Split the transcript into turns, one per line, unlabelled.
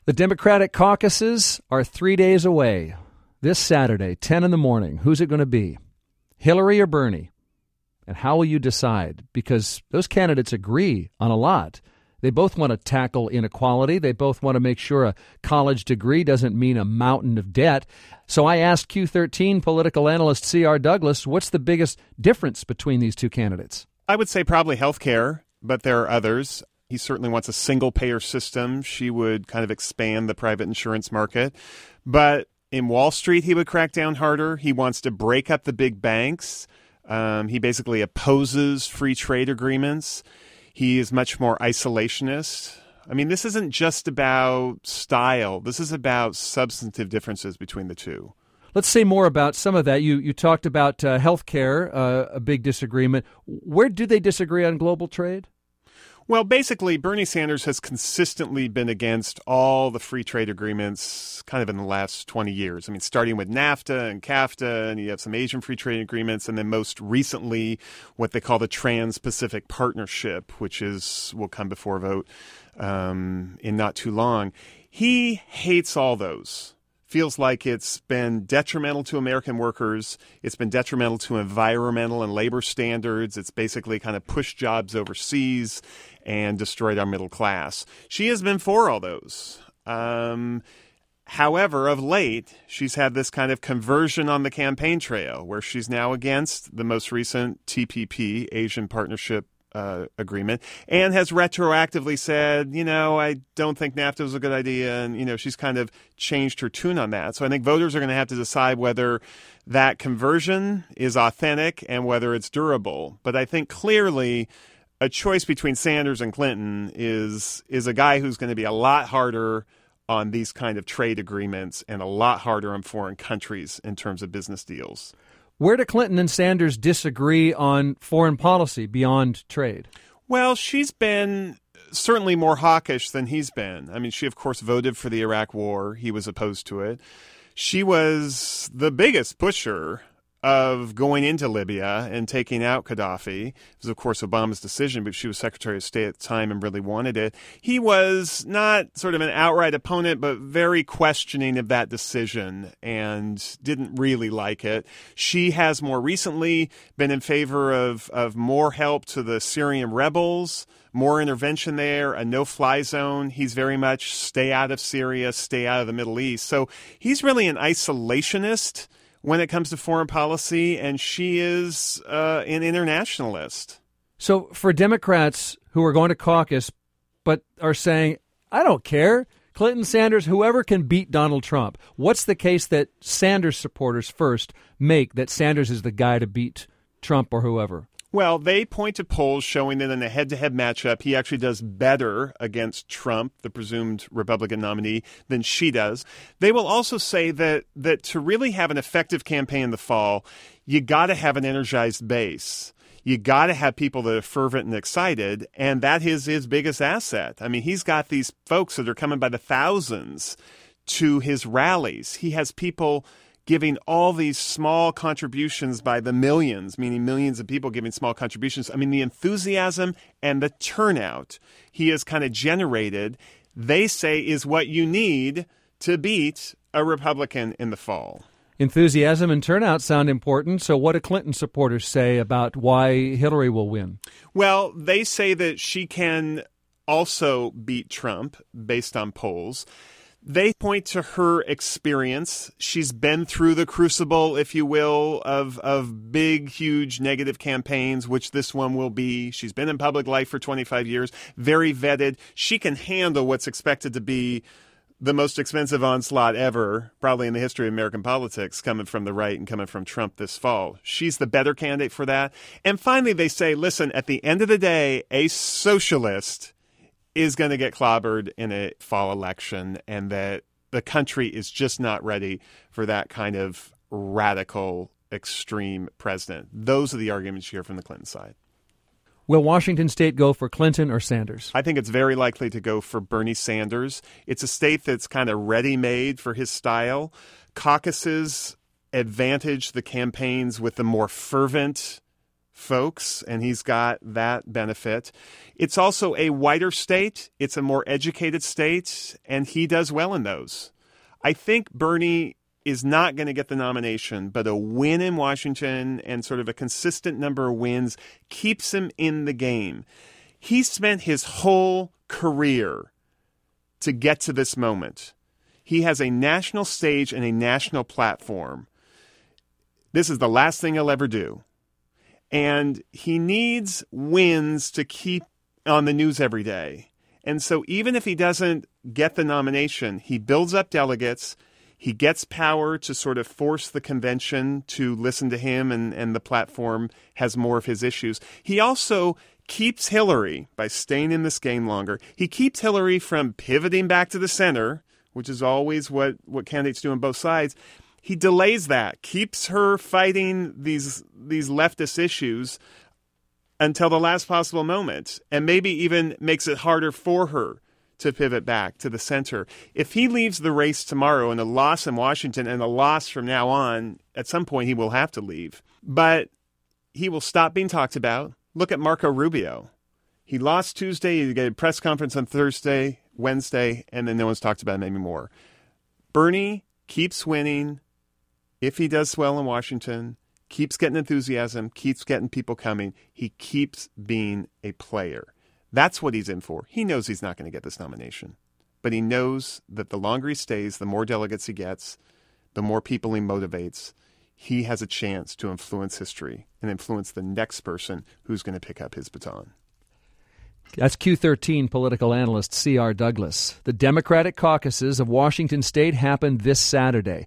The Democratic caucuses are 3 days away. This Saturday, 10 in the morning. Who's it going to be? Hillary or Bernie? And how will you decide? Because those candidates agree on a lot. They both want to tackle inequality. They both want to make sure a college degree doesn't mean a mountain of debt. So I asked Q13 political analyst C.R. Douglas, what's the biggest difference between these two candidates?
I would say probably healthcare, but there are others. He certainly wants a single-payer system. She would kind of expand the private insurance market. But in Wall Street, he would crack down harder. He wants to break up the big banks. He basically opposes free trade agreements. He is much more isolationist. I mean, this isn't just about style. This is about substantive differences between the two.
Let's say more about some of that. You talked about health care, a big disagreement. Where do they disagree on global trade?
Well, basically, Bernie Sanders has consistently been against all the free trade agreements kind of in the last 20 years. I mean, starting with NAFTA and CAFTA, and you have some Asian free trade agreements, and then most recently what they call the Trans-Pacific Partnership, which will come before a vote in not too long. He hates all those. Feels like it's been detrimental to American workers. It's been detrimental to environmental and labor standards. It's basically kind of pushed jobs overseas and destroyed our middle class. She has been for all those. However, of late, she's had this kind of conversion on the campaign trail where she's now against the most recent TPP, Asian Partnership agreement, and has retroactively said, I don't think NAFTA was a good idea. And, she's kind of changed her tune on that. So I think voters are going to have to decide whether that conversion is authentic and whether it's durable. But I think clearly a choice between Sanders and Clinton is a guy who's going to be a lot harder on these kind of trade agreements and a lot harder on foreign countries in terms of business deals.
Where do Clinton and Sanders disagree on foreign policy beyond trade?
Well, she's been certainly more hawkish than he's been. I mean, she, of course, voted for the Iraq War. He was opposed to it. She was the biggest pusher of going into Libya and taking out Gaddafi. It was, of course, Obama's decision, but she was Secretary of State at the time and really wanted it. He was not sort of an outright opponent, but very questioning of that decision and didn't really like it. She has more recently been in favor of more help to the Syrian rebels, more intervention there, a no-fly zone. He's very much stay out of Syria, stay out of the Middle East. So he's really an isolationist when it comes to foreign policy, and she is an internationalist.
So for Democrats who are going to caucus but are saying, I don't care, Clinton, Sanders, whoever can beat Donald Trump, what's the case that Sanders supporters first make that Sanders is the guy to beat Trump or whoever?
Well, they point to polls showing that in a head-to-head matchup, he actually does better against Trump, the presumed Republican nominee, than she does. They will also say that to really have an effective campaign in the fall, you got to have an energized base. You got to have people that are fervent and excited, and that is his biggest asset. I mean, he's got these folks that are coming by the thousands to his rallies. He has people giving all these small contributions by the millions, meaning millions of people giving small contributions. I mean, the enthusiasm and the turnout he has kind of generated, they say, is what you need to beat a Republican in the fall.
Enthusiasm and turnout sound important. So what do Clinton supporters say about why Hillary will win?
Well, they say that she can also beat Trump based on polls. They point to her experience. She's been through the crucible, if you will, of big, huge negative campaigns, which this one will be. She's been in public life for 25 years, very vetted. She can handle what's expected to be the most expensive onslaught ever, probably in the history of American politics, coming from the right and coming from Trump this fall. She's the better candidate for that. And finally, they say, listen, at the end of the day, a socialist is going to get clobbered in a fall election, and that the country is just not ready for that kind of radical, extreme president. Those are the arguments you hear from the Clinton side.
Will Washington State go for Clinton or Sanders?
I think it's very likely to go for Bernie Sanders. It's a state that's kind of ready-made for his style. Caucuses advantage the campaigns with the more fervent folks, and he's got that benefit. It's also a whiter state. It's a more educated state, and he does well in those. I think Bernie is not going to get the nomination, but a win in Washington and sort of a consistent number of wins keeps him in the game. He spent his whole career to get to this moment. He has a national stage and a national platform. This is the last thing he'll ever do. And he needs wins to keep on the news every day. And so even if he doesn't get the nomination, he builds up delegates. He gets power to sort of force the convention to listen to him, and the platform has more of his issues. He also keeps Hillary, by staying in this game longer, he keeps Hillary from pivoting back to the center, which is always what candidates do on both sides. He delays that, keeps her fighting these leftist issues until the last possible moment, and maybe even makes it harder for her to pivot back to the center. If he leaves the race tomorrow and a loss in Washington and a loss from now on, at some point he will have to leave. But he will stop being talked about. Look at Marco Rubio. He lost Tuesday, he got a press conference on Thursday, Wednesday, and then no one's talked about him anymore. Bernie keeps winning if he does well in Washington, keeps getting enthusiasm, keeps getting people coming. He keeps being a player. That's what he's in for. He knows he's not going to get this nomination. But he knows that the longer he stays, the more delegates he gets, the more people he motivates. He has a chance to influence history and influence the next person who's going to pick up his baton.
That's Q13 political analyst C.R. Douglas. The Democratic caucuses of Washington State happened this Saturday.